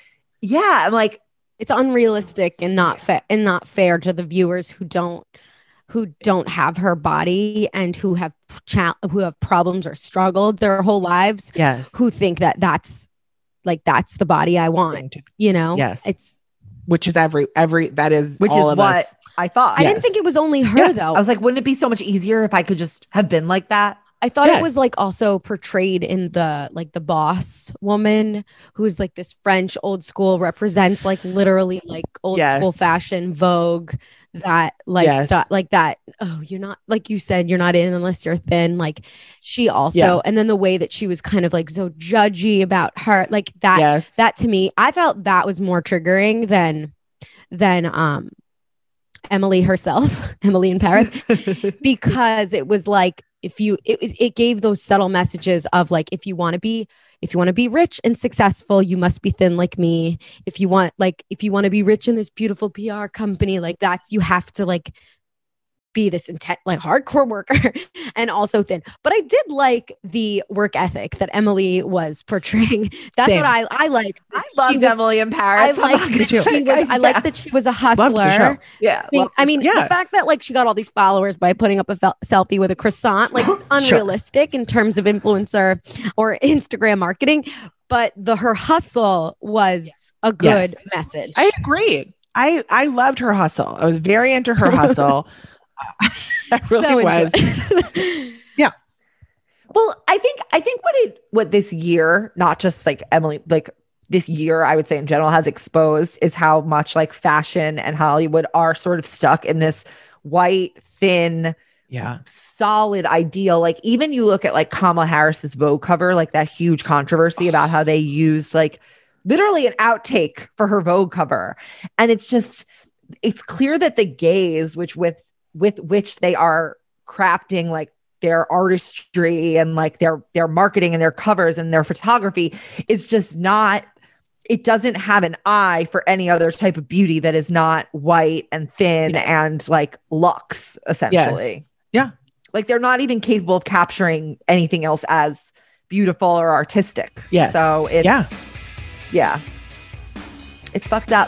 I'm like, it's unrealistic and not fair to the viewers who don't have her body and who have problems or struggled their whole lives. Yes. Who think that that's the body I want, you know? Yes. Which is which is what us. I thought. I didn't think it was only her though. I was like, wouldn't it be so much easier if I could just have been like that? I thought Yeah. it was like also portrayed in the like the boss woman who's like this French old school, represents like literally like old Yes. school fashion, Vogue, that like Yes. stuff like that. Oh, you're not, like you said, you're not in unless you're thin. Like she also, Yeah. and then the way that she was kind of like so judgy about her, like that, Yes. that to me, I felt that was more triggering than Emily herself, Emily in Paris, because it was like, it gave those subtle messages of like, if you want to be rich and successful, you must be thin like me. If you want to be rich in this beautiful PR company, like you have to like be this intense, like hardcore worker and also thin. But I did like the work ethic that Emily was portraying. That's Same. what I like. I loved Emily in Paris. I like that she was a hustler. Yeah. I mean, Yeah. the fact that like she got all these followers by putting up a selfie with a croissant, like unrealistic in terms of influencer or Instagram marketing, but her hustle was a good message. I agree. I loved her hustle. I was very into her hustle. I really was. Yeah. Well, I think what this year, not just like Emily, like this year, I would say in general, has exposed is how much like fashion and Hollywood are sort of stuck in this white, thin, solid ideal. Like even you look at like Kamala Harris's Vogue cover, like that huge controversy about how they used like literally an outtake for her Vogue cover. And it's clear that the gaze, with which they are crafting like their artistry and like their marketing and their covers and their photography is just not, it doesn't have an eye for any other type of beauty that is not white and thin and like luxe, essentially. Yeah. Like they're not even capable of capturing anything else as beautiful or artistic. Yeah. So it's, it's fucked up.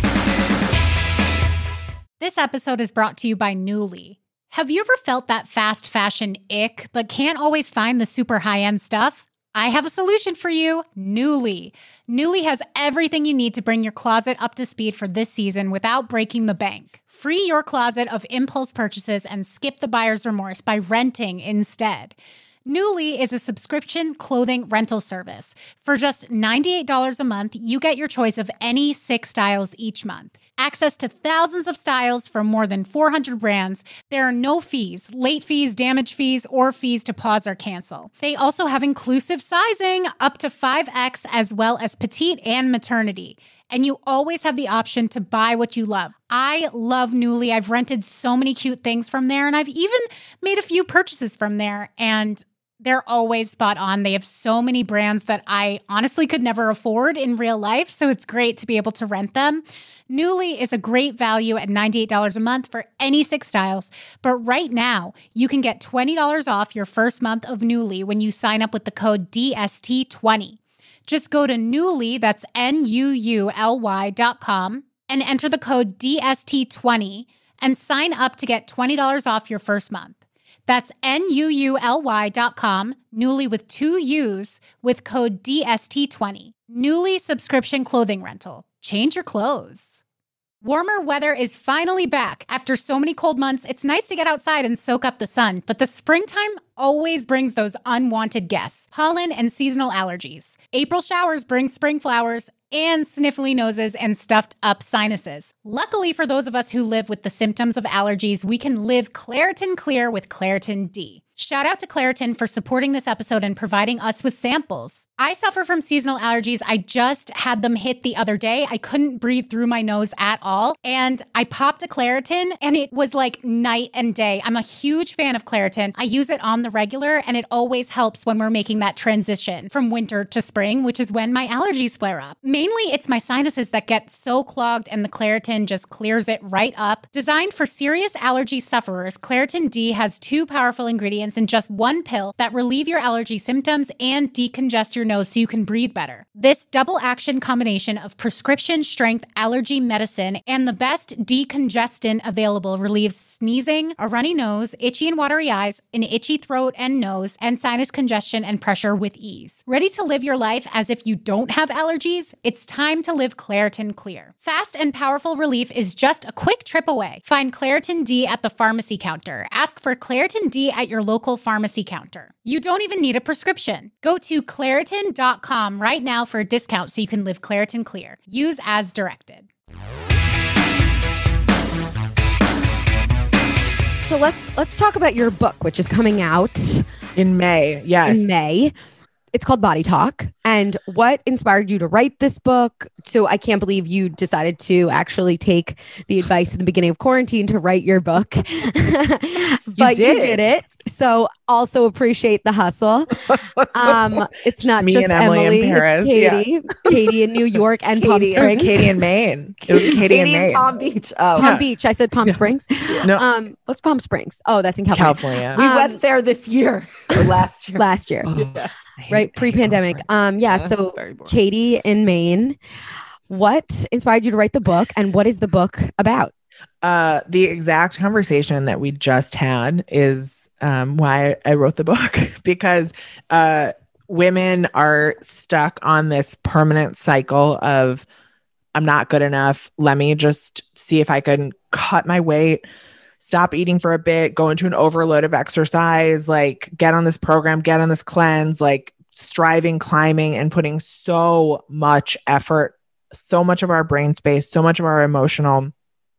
This episode is brought to you by Nuuly. Have you ever felt that fast fashion ick, but can't always find the super high-end stuff? I have a solution for you, Nuuly. Nuuly has everything you need to bring your closet up to speed for this season without breaking the bank. Free your closet of impulse purchases and skip the buyer's remorse by renting instead. Nuuly is a subscription clothing rental service. For just $98 a month, you get your choice of any 6 styles each month. Access to thousands of styles from more than 400 brands. There are no fees, late fees, damage fees, or fees to pause or cancel. They also have inclusive sizing up to 5X as well as petite and maternity. And you always have the option to buy what you love. I love Nuuly. I've rented so many cute things from there, and I've even made a few purchases from there, and they're always spot on. They have so many brands that I honestly could never afford in real life, so it's great to be able to rent them. Nuuly is a great value at $98 a month for any 6 styles, but right now, you can get $20 off your first month of Nuuly when you sign up with the code DST20. Just go to Nuuly, that's NUULY.com, and enter the code DST20 and sign up to get $20 off your first month. That's NUULY.com, Nuuly with 2 U's, with code DST20. Nuuly subscription clothing rental. Change your clothes. Warmer weather is finally back. After so many cold months, it's nice to get outside and soak up the sun, but the springtime always brings those unwanted guests, pollen and seasonal allergies. April showers bring spring flowers and sniffly noses and stuffed up sinuses. Luckily for those of us who live with the symptoms of allergies, we can live Claritin Clear with Claritin D. Shout out to Claritin for supporting this episode and providing us with samples. I suffer from seasonal allergies. I just had them hit the other day. I couldn't breathe through my nose at all. And I popped a Claritin and it was like night and day. I'm a huge fan of Claritin. I use it on the regular and it always helps when we're making that transition from winter to spring, which is when my allergies flare up. Mainly it's my sinuses that get so clogged and the Claritin just clears it right up. Designed for serious allergy sufferers, Claritin D has 2 powerful ingredients in just 1 pill that relieve your allergy symptoms and decongest your nose so you can breathe better. This double action combination of prescription strength allergy medicine and the best decongestant available relieves sneezing, a runny nose, itchy and watery eyes, an itchy throat, throat and nose, and sinus congestion and pressure with ease. Ready to live your life as if you don't have allergies? It's time to live Claritin Clear. Fast and powerful relief is just a quick trip away. Find Claritin D at the pharmacy counter. Ask for Claritin D at your local pharmacy counter. You don't even need a prescription. Go to Claritin.com right now for a discount so you can live Claritin Clear. Use as directed. So let's talk about your book, which is coming out in May. Yes. In May. It's called Body Talk. And what inspired you to write this book? So I can't believe you decided to actually take the advice in the beginning of quarantine to write your book. But you did it. So also appreciate the hustle. It's not Me just and Emily in Paris, it's Katie. Katie in New York and Palm Springs. It was Katie in Maine. It was Katie in Maine. Palm Beach. Palm Beach. I said Palm Springs. No. What's Palm Springs? Oh, that's in California. We went there this year or last year. Last year. Right. Pre-pandemic. So Katie in Maine, what inspired you to write the book and what is the book about? The exact conversation that we just had is why I wrote the book, because women are stuck on this permanent cycle of I'm not good enough. Let me just see if I can cut my weight, stop eating for a bit, go into an overload of exercise, like get on this program, get on this cleanse, like striving, climbing, and putting so much effort, so much of our brain space, so much of our emotional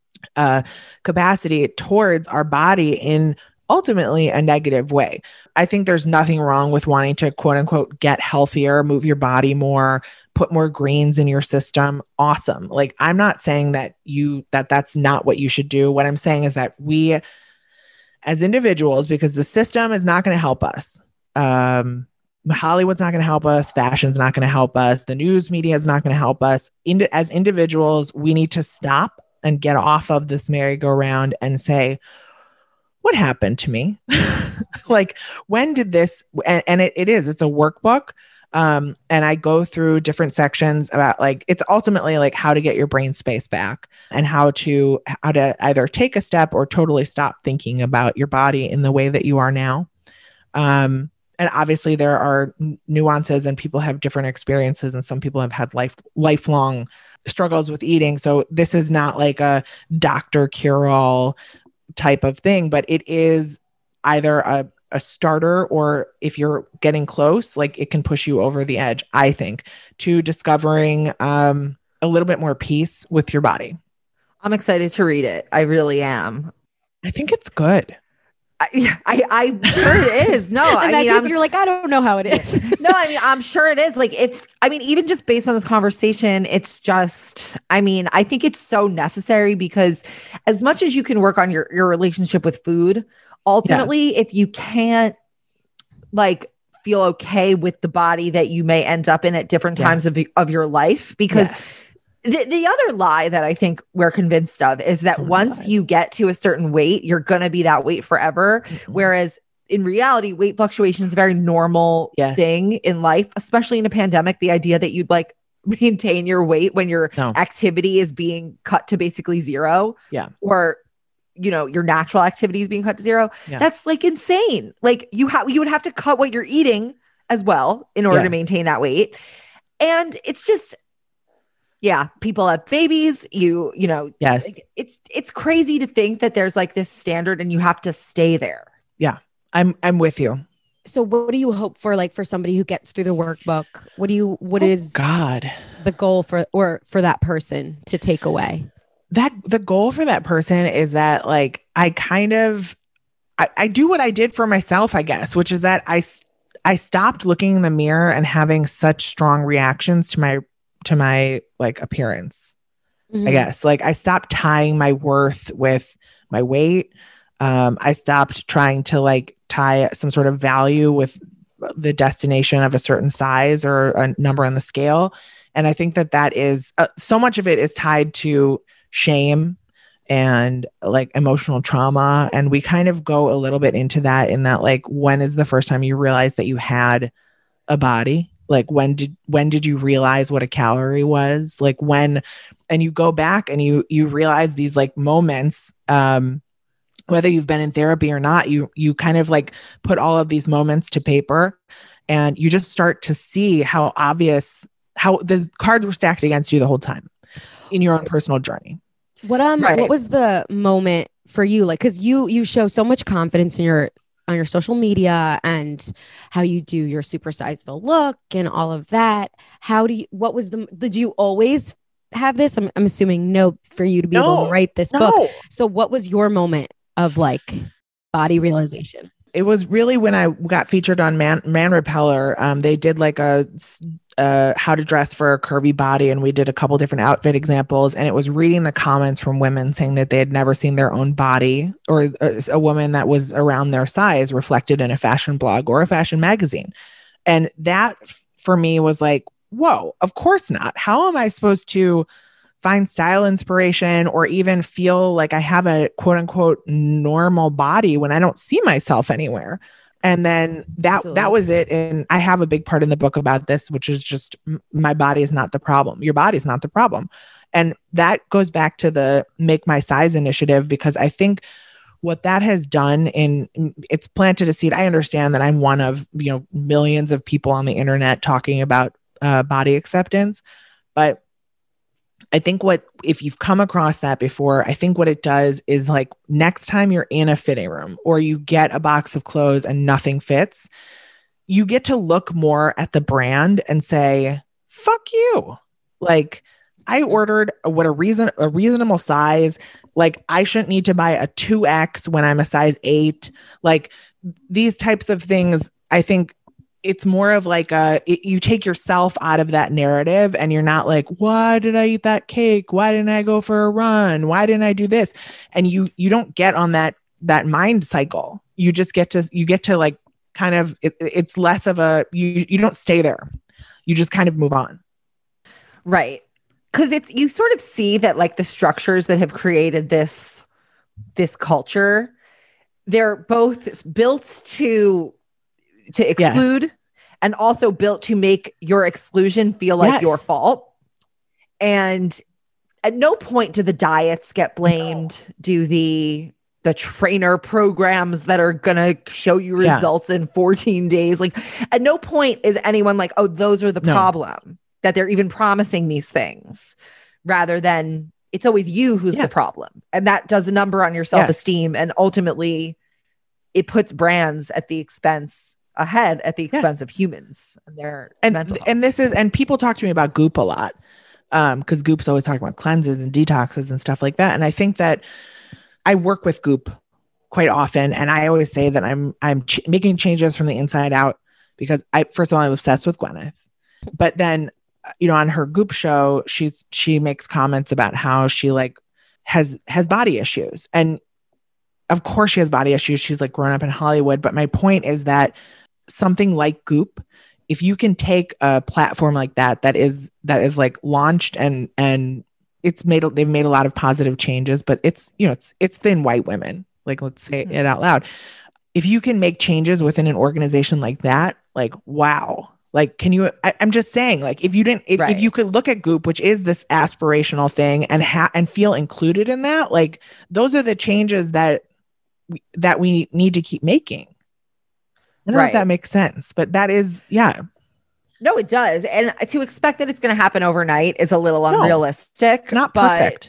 capacity towards our body in ultimately a negative way. I think there's nothing wrong with wanting to quote unquote get healthier, move your body more, put more greens in your system. Awesome. Like I'm not saying that that's not what you should do. What I'm saying is that we as individuals, because the system is not going to help us. Hollywood's not going to help us. Fashion's not going to help us. The news media is not going to help us. As individuals, we need to stop and get off of this merry-go-round and say, what happened to me? Like, when did this, and it's a workbook. And I go through different sections about like, it's ultimately like how to get your brain space back and how to either take a step or totally stop thinking about your body in the way that you are now. And obviously there are nuances and people have different experiences and some people have had lifelong struggles with eating. So this is not like a doctor cure-all type of thing, but it is either a starter, or if you're getting close, like it can push you over the edge, I think, to discovering a little bit more peace with your body. I'm excited to read it. I really am. I think it's good. I'm sure it is. No, you're like, I don't know how it is. No, I mean, I'm sure it is. Like, even just based on this conversation, it's just, I think it's so necessary because as much as you can work on your relationship with food, ultimately, if you can't like feel okay with the body that you may end up in at different times of your life, because the other lie that I think we're convinced of is that once you get to a certain weight, you're going to be that weight forever. Mm-hmm. Whereas in reality, weight fluctuation is a very normal thing in life, especially in a pandemic. The idea that you'd like maintain your weight when your activity is being cut to basically zero, or your natural activity is being cut to zero. Yeah. That's like insane. Like you would have to cut what you're eating as well in order to maintain that weight. And it's just, people have babies, like, it's crazy to think that there's like this standard and you have to stay there. Yeah. I'm with you. So what do you hope for, like, for somebody who gets through the workbook? What is the goal for that person to take away? That the goal for that person is that, like, I do what I did for myself, I guess, which is that I stopped looking in the mirror and having such strong reactions to my like appearance. Mm-hmm. I guess, like, I stopped tying my worth with my weight. I stopped trying to like tie some sort of value with the destination of a certain size or a number on the scale. And I think that is so much of it is tied to shame and like emotional trauma. And we kind of go a little bit into that in that, like, when is the first time you realized that you had a body? Like, when did you realize what a calorie was? Like, when, and you go back and you realize these like moments, whether you've been in therapy or not, you kind of like put all of these moments to paper and you just start to see how obvious, how the cards were stacked against you the whole time in your own personal journey. What was the moment for you? Like, cause you show so much confidence in on your social media and how you do your supersize the look and all of that. Did you always have this? I'm assuming no, for you to be able to write this book. So what was your moment of like body realization? It was really when I got featured on Man Repeller. They did like a how to dress for a curvy body, and we did a couple different outfit examples. And it was reading the comments from women saying that they had never seen their own body or a woman that was around their size reflected in a fashion blog or a fashion magazine. And that for me was like, whoa, of course not. How am I supposed to find style inspiration or even feel like I have a quote unquote normal body when I don't see myself anywhere? And then that was it. And I have a big part in the book about this, which is just my body is not the problem. Your body is not the problem. And that goes back to the Make My Size initiative, because I think what that has done it's planted a seed. I understand that I'm one of, millions of people on the internet talking about body acceptance, but I think if you've come across that before, I think what it does is like next time you're in a fitting room or you get a box of clothes and nothing fits, you get to look more at the brand and say, fuck you. Like I ordered a reasonable size. Like I shouldn't need to buy a 2X when I'm a size 8. Like these types of things, I think it's more of like you take yourself out of that narrative and you're not like, why did I eat that cake? Why didn't I go for a run? Why didn't I do this? And you don't get on that mind cycle. You just get to like kind of, it's less of you don't stay there. You just kind of move on. Right. Cause you sort of see that like the structures that have created this culture, they're both built to exclude and also built to make your exclusion feel like your fault. And at no point do the diets get blamed. No. Do the trainer programs that are going to show you results in 14 days. Like at no point is anyone like, oh, those are the problem, that they're even promising these things, rather than it's always you who's the problem. And that does a number on your self-esteem. And ultimately it puts brands at the expense of humans and their mental health. And people talk to me about Goop a lot, because Goop's always talking about cleanses and detoxes and stuff like that. And I think that I work with Goop quite often, and I always say that I'm making changes from the inside out, because first of all, I'm obsessed with Gwyneth, but then on her Goop show, she makes comments about how she like has body issues, and of course she has body issues. She's like grown up in Hollywood, but my point is that something like Goop, if you can take a platform like that is like launched and they've made a lot of positive changes, but it's thin white women. Like, let's say it out loud. If you can make changes within an organization like that, like, wow. Like, I'm just saying, like, if you could look at Goop, which is this aspirational thing, and feel included in that, like, those are the changes that we need to keep making. I don't know if that makes sense, but that is, No, it does. And to expect that it's going to happen overnight is a little unrealistic. Not perfect.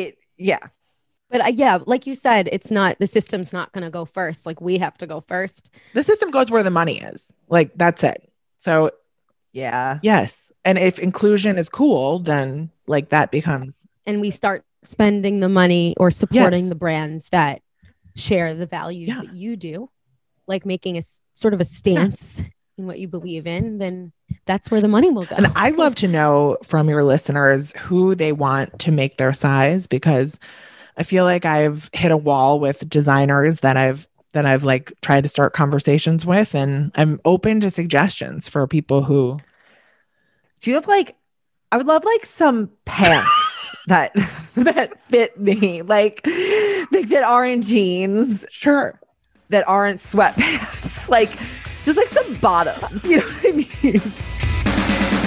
But like you said, the system's not going to go first. Like we have to go first. The system goes where the money is. Like that's it. So yes. And if inclusion is cool, then like that becomes. And we start spending the money or supporting the brands that share the values that you do, like making a sort of a stance in what you believe in, then that's where the money will go. And I'd love to know from your listeners who they want to make their size, because I feel like I've hit a wall with designers that I've like tried to start conversations with, and I'm open to suggestions for people who. Do you have I would love some pants that fit me, like that aren't jeans. Sure. That aren't sweatpants, like just like some bottoms, you know what I mean?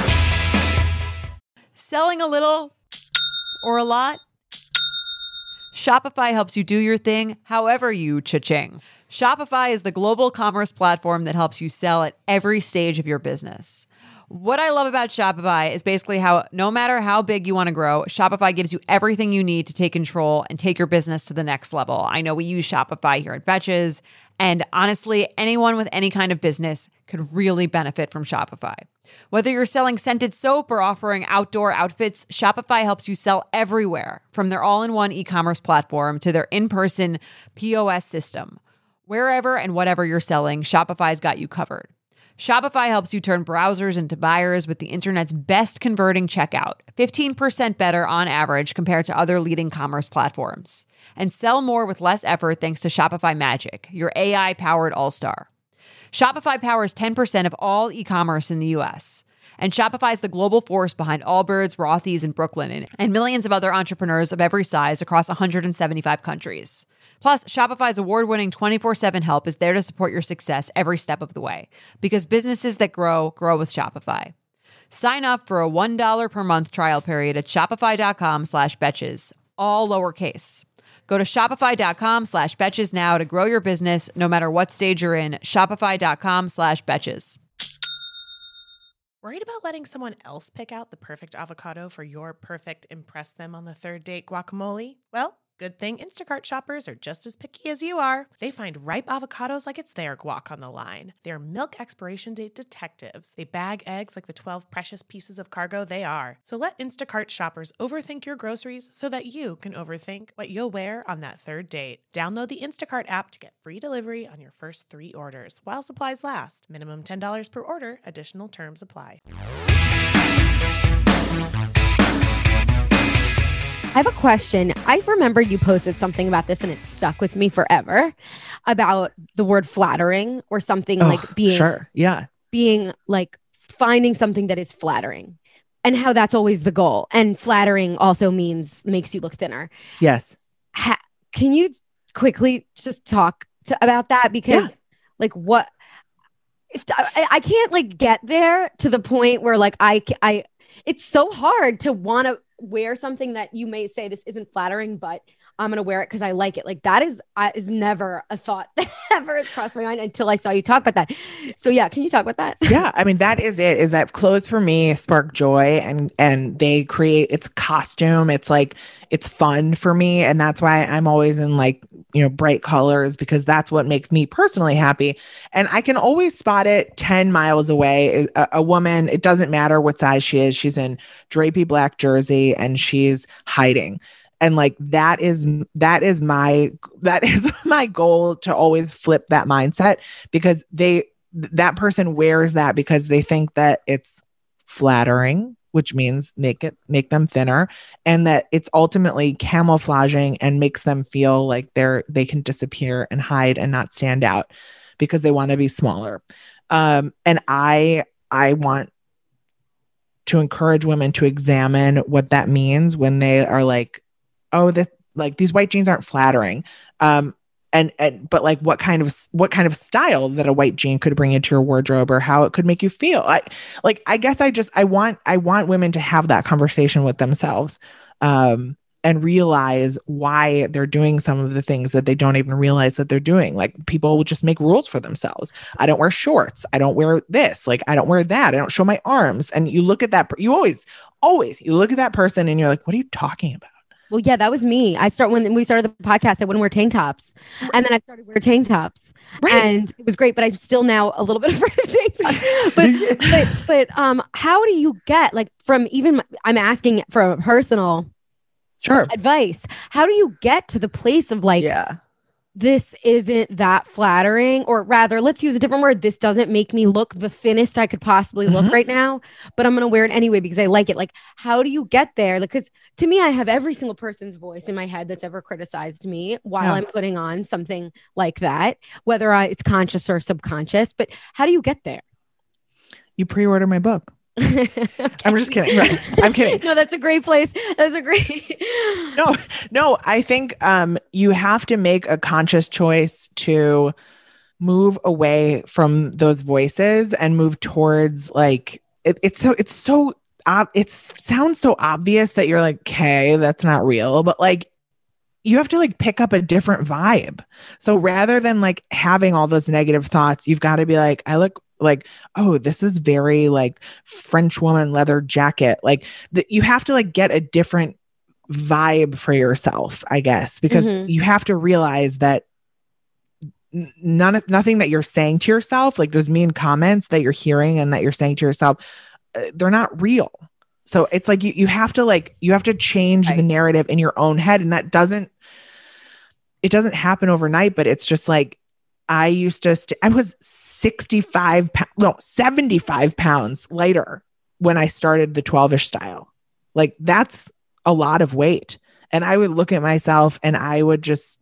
Selling a little or a lot? Shopify helps you do your thing however you cha-ching. Shopify is the global commerce platform that helps you sell at every stage of your business. What I love about Shopify is basically how no matter how big you want to grow, Shopify gives you everything you need to take control and take your business to the next level. I know we use Shopify here at Betches, and honestly, anyone with any kind of business could really benefit from Shopify. Whether you're selling scented soap or offering outdoor outfits, Shopify helps you sell everywhere, from their all-in-one e-commerce platform to their in-person POS system. Wherever and whatever you're selling, Shopify's got you covered. Shopify helps you turn browsers into buyers with the internet's best converting checkout, 15% better on average compared to other leading commerce platforms. And sell more with less effort thanks to Shopify Magic, your AI-powered all-star. Shopify powers 10% of all e-commerce in the US. And Shopify is the global force behind Allbirds, Rothy's, and Brooklyn, and millions of other entrepreneurs of every size across 175 countries. Plus, Shopify's award-winning 24/7 help is there to support your success every step of the way. Because businesses that grow, grow with Shopify. Sign up for a $1 per month trial period at shopify.com/betches, all lowercase. Go to shopify.com/betches now to grow your business no matter what stage you're in. Shopify.com/betches. Worried about letting someone else pick out the perfect avocado for your perfect impress them on the third date guacamole? Well, good thing Instacart shoppers are just as picky as you are. They find ripe avocados like it's their guac on the line. They're milk expiration date detectives. They bag eggs like the 12 precious pieces of cargo they are. So let Instacart shoppers overthink your groceries so that you can overthink what you'll wear on that third date. Download the Instacart app to get free delivery on your first 3 orders while supplies last. Minimum $10 per order. Additional terms apply. I have a question. I remember you posted something about this and it stuck with me forever about the word flattering or something like being like finding something that is flattering and how that's always the goal. And flattering also makes you look thinner. Yes. Can you quickly just talk about that? Because like what if I can't like get there to the point where like it's so hard to want to wear something that you may say this isn't flattering, but I'm going to wear it because I like it. Like that is never a thought that ever has crossed my mind until I saw you talk about that. So yeah, can you talk about that? Yeah. I mean, that is it, is that clothes for me spark joy and they create it's costume. It's like, it's fun for me. And that's why I'm always in like, bright colors because that's what makes me personally happy. And I can always spot it 10 miles away. A woman, it doesn't matter what size she is. She's in drapey black jersey and she's hiding. And like, that is my goal to always flip that mindset because that person wears that because they think that it's flattering, which means make them thinner, and that it's ultimately camouflaging and makes them feel like they can disappear and hide and not stand out because they want to be smaller. And I want to encourage women to examine what that means when they are like, oh, these white jeans aren't flattering. But like what kind of style that a white jean could bring into your wardrobe or how it could make you feel. I guess I want women to have that conversation with themselves, and realize why they're doing some of the things that they don't even realize that they're doing. Like people will just make rules for themselves. I don't wear shorts. I don't wear this. Like I don't wear that. I don't show my arms. And you look at that, you always look at that person and you're like, what are you talking about? Well, yeah, that was me. When we started the podcast, I wouldn't wear tank tops. And then I started wearing tank tops. Right. And it was great, but I'm still now a little bit afraid of tank tops. But how do you get I'm asking for a personal advice. How do you get to the place of this isn't that flattering, or rather, let's use a different word. This doesn't make me look the thinnest I could possibly look right now, but I'm going to wear it anyway because I like it. Like, how do you get there? Because to me, I have every single person's voice in my head that's ever criticized me while I'm putting on something like that, whether it's conscious or subconscious. But how do you get there? You pre-order my book. I'm just kidding. Right. I'm kidding. No, that's a great place. That's a great. No, I think you have to make a conscious choice to move away from those voices and move towards like it sounds so obvious that you're like, okay, that's not real, but like you have to like pick up a different vibe. So rather than like having all those negative thoughts, you've got to be like, I look like, oh, this is very like French woman leather jacket. Like you have to like get a different vibe for yourself, I guess, because you have to realize that nothing that you're saying to yourself, like those mean comments that you're hearing and that you're saying to yourself, they're not real. So it's like you have to change the narrative in your own head. And it doesn't happen overnight, but it's just like, I was 75 pounds lighter when I started the 12ish style. Like that's a lot of weight. And I would look at myself and I was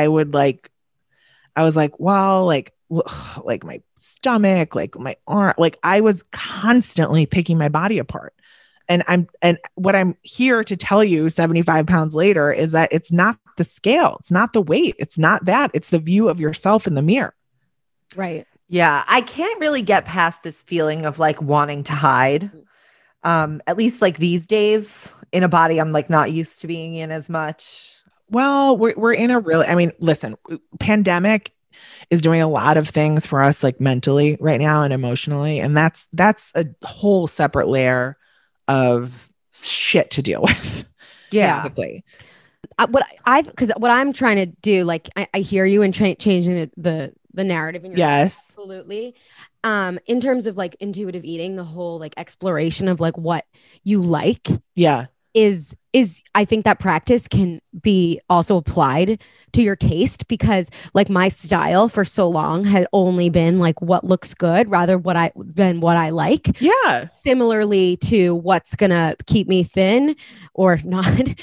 like, well, like my stomach, like my arm, like I was constantly picking my body apart. And what I'm here to tell you 75 pounds later is that it's not the scale. It's not the weight. It's not that. It's the view of yourself in the mirror. Right. Yeah. I can't really get past this feeling of like wanting to hide. At least like these days in a body I'm like not used to being in as much. Well, we're in a really, I mean, listen, pandemic is doing a lot of things for us like mentally right now and emotionally. And that's a whole separate layer of shit to deal with. Yeah. Basically. Because what I'm trying to do, like I hear you and changing the narrative in your yes, head, absolutely. In terms of like intuitive eating, the whole like exploration of like what you like, is I think that practice can be also applied to your taste, because like my style for so long had only been like what looks good rather than what I like. Yeah. Similarly to what's gonna keep me thin or not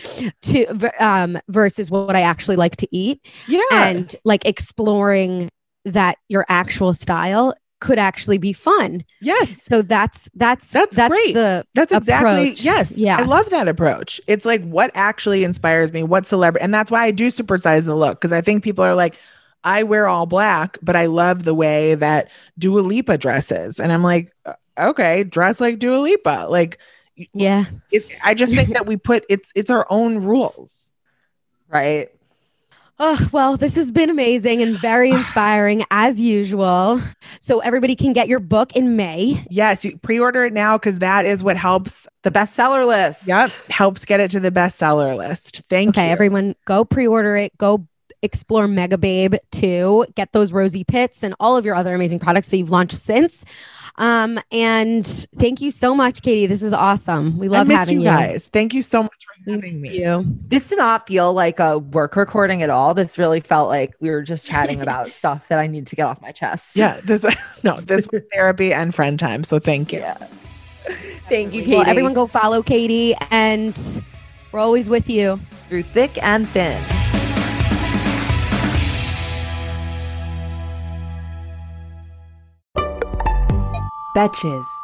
versus what I actually like to eat. Yeah. And like exploring that your actual style could actually be fun. Yes. So that's great. That's exactly approach. Yes. Yeah. I love that approach. It's like what actually inspires me, what celebrity, and that's why I do supersize the look, because I think people are like, I wear all black, but I love the way that Dua Lipa dresses, and I'm like, okay, dress like Dua Lipa. Like, yeah. I just think that we put it's our own rules, right? Oh, well, this has been amazing and very inspiring as usual. So everybody can get your book in May. Yes, you pre-order it now because that is what helps the bestseller list. Yep, helps get it to the bestseller list. Thank you. Okay, everyone, go pre-order it. Go explore Megababe 2. Get those rosy pits and all of your other amazing products that you've launched since. And thank you so much, Katie. This is awesome. We love having you guys. Thank you so much for having me. This did not feel like a work recording at all. This really felt like we were just chatting about stuff that I need to get off my chest. Yeah, this was therapy and friend time. So thank you. Yeah. Thank you, Katie. Well, everyone go follow Katie, and we're always with you through thick and thin. Betches.